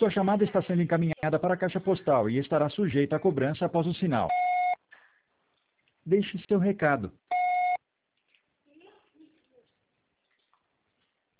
Sua chamada está sendo encaminhada para a caixa postal e estará sujeita a cobrança após o sinal. Deixe seu recado.